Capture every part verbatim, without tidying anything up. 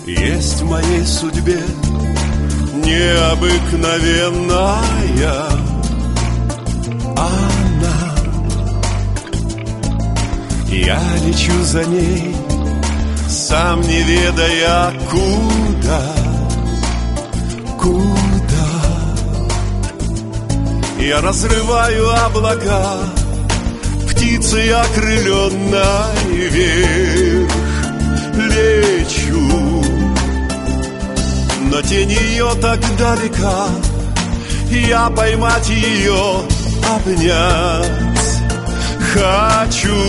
Есть в моей судьбе необыкновенная она. Я лечу за ней, сам не ведая куда, куда. Я разрываю облака, птицей окрыленной вверх лечу. Но тень ее так далека, я поймать ее, обнять хочу.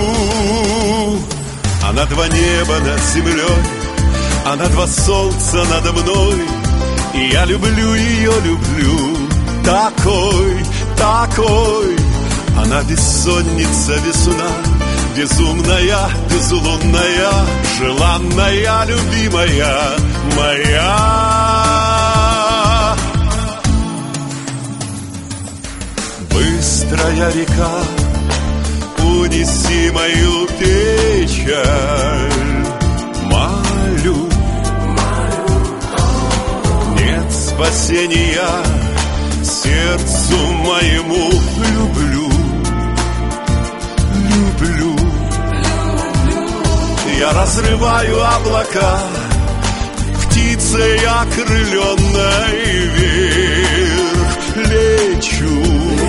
Она два неба над землей, она два солнца надо мной, и я люблю ее, люблю. Такой, такой, она бессонница, весна, безумная, безлунная, желанная, любимая моя. Быстрая река, унеси мою печаль, молю. Нет спасения сердцу моему, люблю, люблю. Я разрываю облака, птицей окрыленной вверх лечу.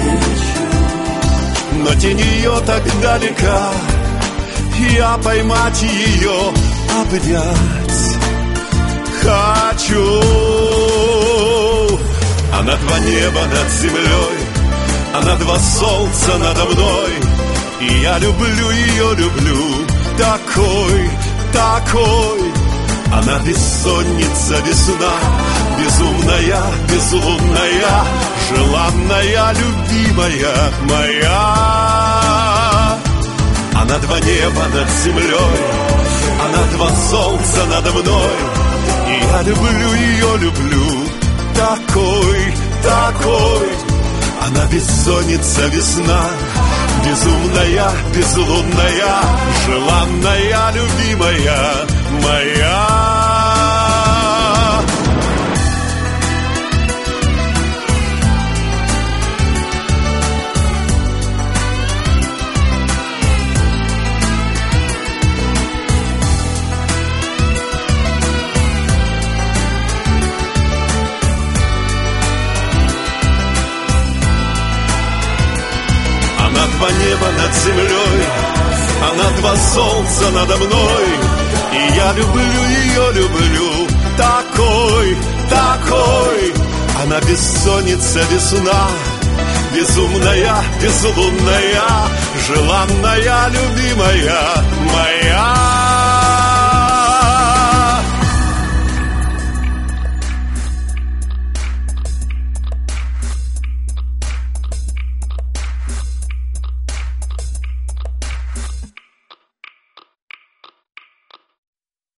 Но тень ее так далека, я поймать ее, обнять хочу. Она два неба над землей, она два солнца надо мной, и я люблю ее, люблю. Такой, такой, она бессонница, весна, безумная, безлунная, желанная, любимая моя. Она два неба над землей, она два солнца надо мной, и я люблю ее, люблю. Такой, такой, она бессонница, весна, безумная, безлунная, желанная, любимая моя. Она два неба над землей, она два солнца надо мной, и я люблю ее, люблю. Такой, такой, она бессонница, весна, безумная, безлунная, желанная, любимая моя.